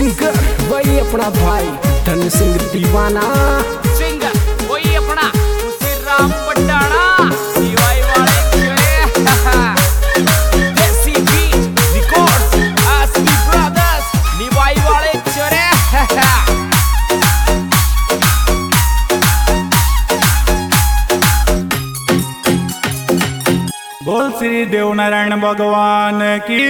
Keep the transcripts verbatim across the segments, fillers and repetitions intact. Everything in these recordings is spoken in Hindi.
सिंगर वही अपना भाई धन सिंह दीवाना, सिंगर वही अपना उसी राम पटाना, दीवाई वाले Desi beat records SP brothers, दीवाई वाले चोरे। बोल श्री देवनारायण भगवान की।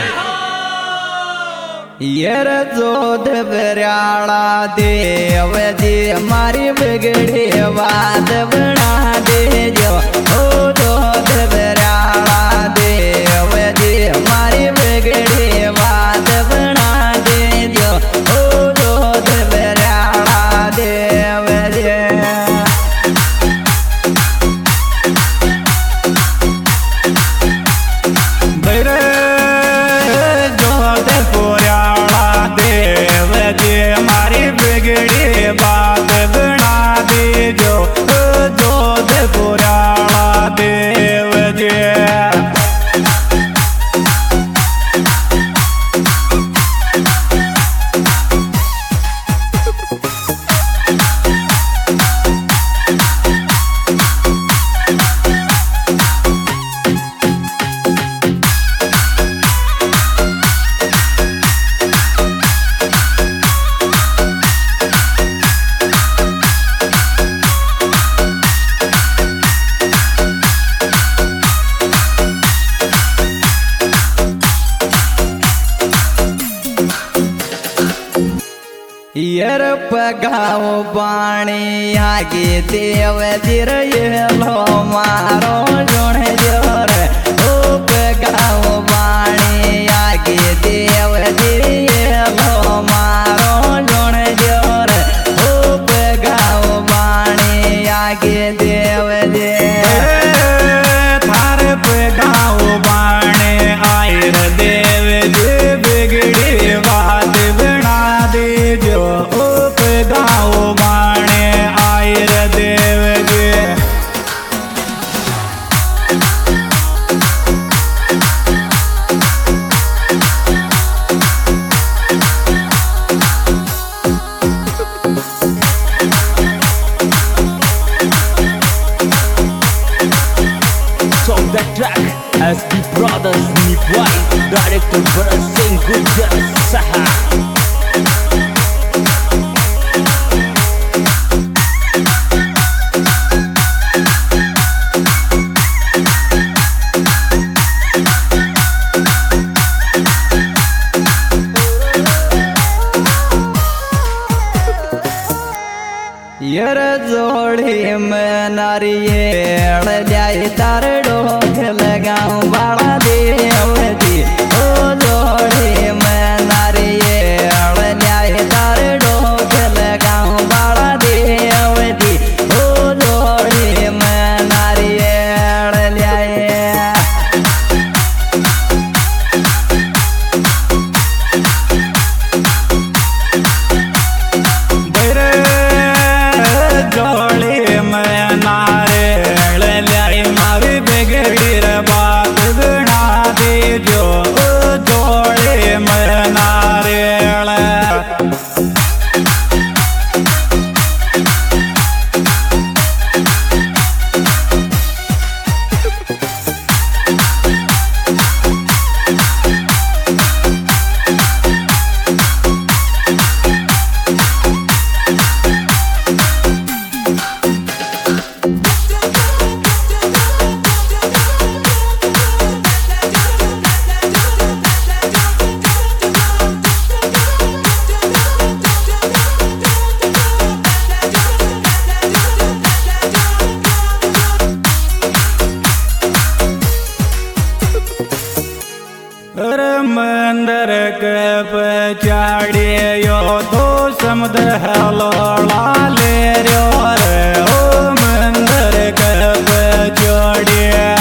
यर जोध बराड़ा देव जी हमारी बिगड़ी बात बना दे जो, ओ जोध बराड़ा देव जी हमारी बिगड़ी बात बना दे जो, ओ जोध बराड़ा देव जी। बिगड़ी बात बना दे जो, जोध पुराणा देव जी। यर पगाओ बाणी आगे देव जिर लो मारो जोण जोर, ओ पगाओ बाणी आगे देव जिर लो मारो जोण जोर, ओ पगाओ बाणी आगे देव जे। थार पगाओ बाणी आयर देव जी बिगड़ी बात बना दे जो, गाँव बाणे आयर Dev ji. Song that track SP brothers निभाई, डायरेक्टर भरत सिंह गुर्जर सहा। यर जोड़ी में नारियल जाए तार डोक लगाऊं बाड़ा देव जी, ओ जोड़ी में नारियल जाए तार डोक लगाऊं बाड़ा देव जी, ओ जोड़ी में नारियल जाए। जोड़ी में नारियल लाई मारी बिगड़ी बात बना दे जो, जोड़ी में नारियल। मंदिर के पचाड़ी यो तो समुद्र हलोड़ा ले रो रे, ओ मंदिर के पचाड़ी।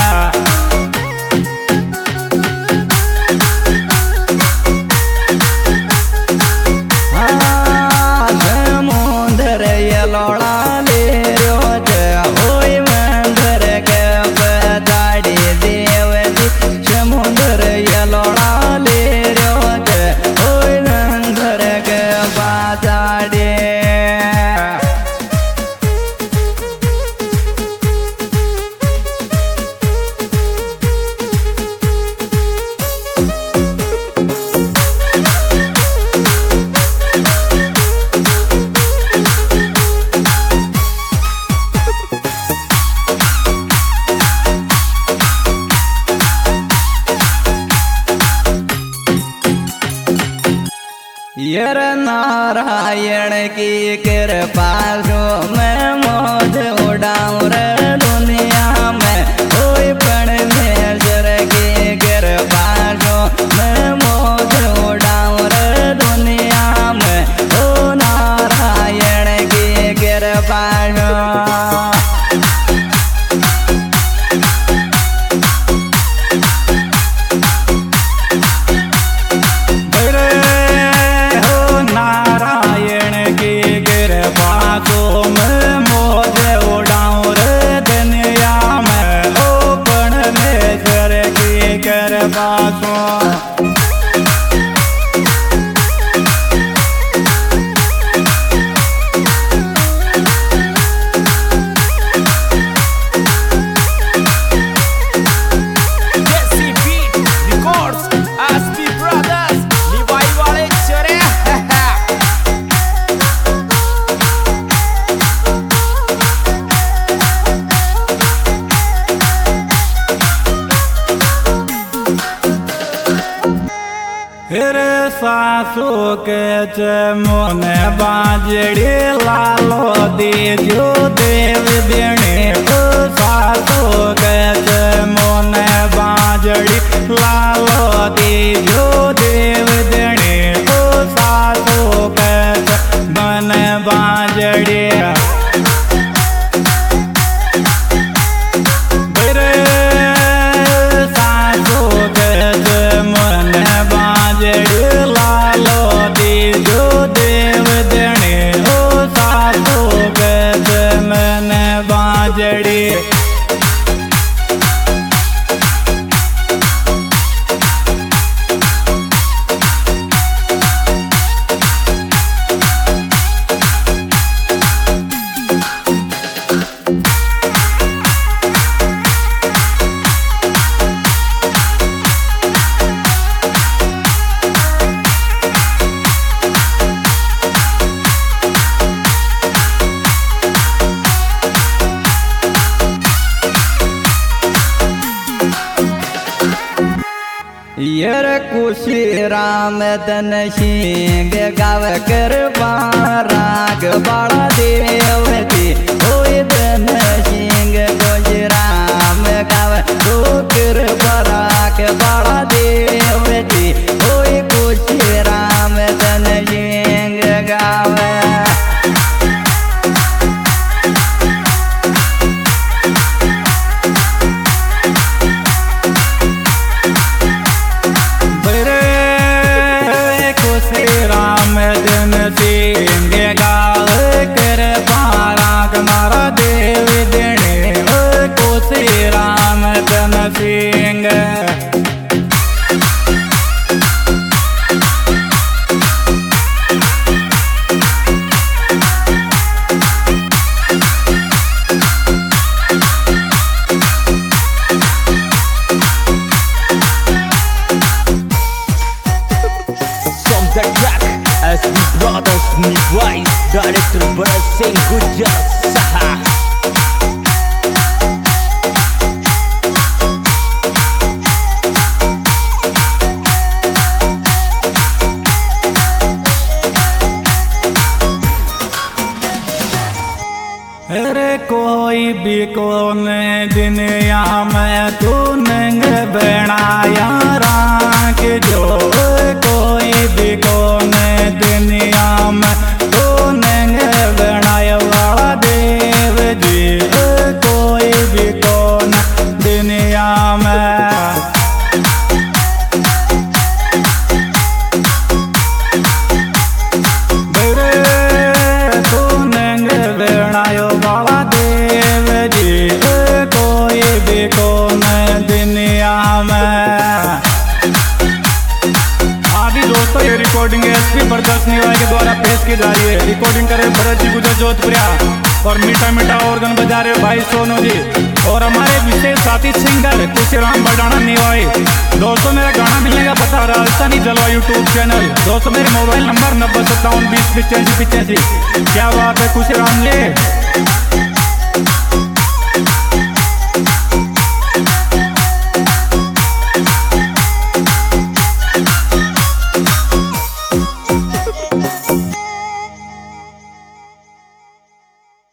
समुद्र ये लोड़ा ले रो जे, ओई मंदिर के पचाड़ी देव जी, समुद्र ये लोड़ा ले रो जे, ओई मंदिर के यर नारायण की कृपा जो मैं मौज उड़ाऊं रे दुनिया में, कोई परमेश्वर की कृपा जो मैं मौज उड़ाऊं रे दुनिया में, ओ नारायण की कृपा जो। सासू के मोने बाजड़ी लालो दीजो देव बेणे, सासू के मोने बाजड़ी लालो दीजो देव देणे, सासू के मन बाजड़ी यर कुशी राम धन सिंह गाव कर राग बाड़ा देवती, कोई धन सिंह गुजराम गाव कर राग बाड़ा देवती, कोई कुशी राम धन सिंह गाव। Director Bharat Singh Gujjar Saha. अरे कोई भी कौन दुनिया में तू नंग बनाया राख जो, कोई भी कौन दुनिया में तू नंग बनाया वाला देव जी, कोई भी कौन दुनिया में। रिकॉर्डिंग एसपी बरदास निवाय के द्वारा पेश की जा रही है। रिकॉर्डिंग करे भरत जी गुजर जोधपुरिया और मीठा मीठा ऑर्गन बजा रहे भाई सोनू जी और हमारे विशेष साथी सिंगर खुशीराम बडाना निवाई। दोस्तों मेरा गाना मिलने का पता राजस्थानी जलवा यूट्यूब चैनल। दोस्तों मेरे मोबाइल नंबर नब्बे सत्तावन बीस पिचासी पिचासी। क्या बात है खुशीराम जी।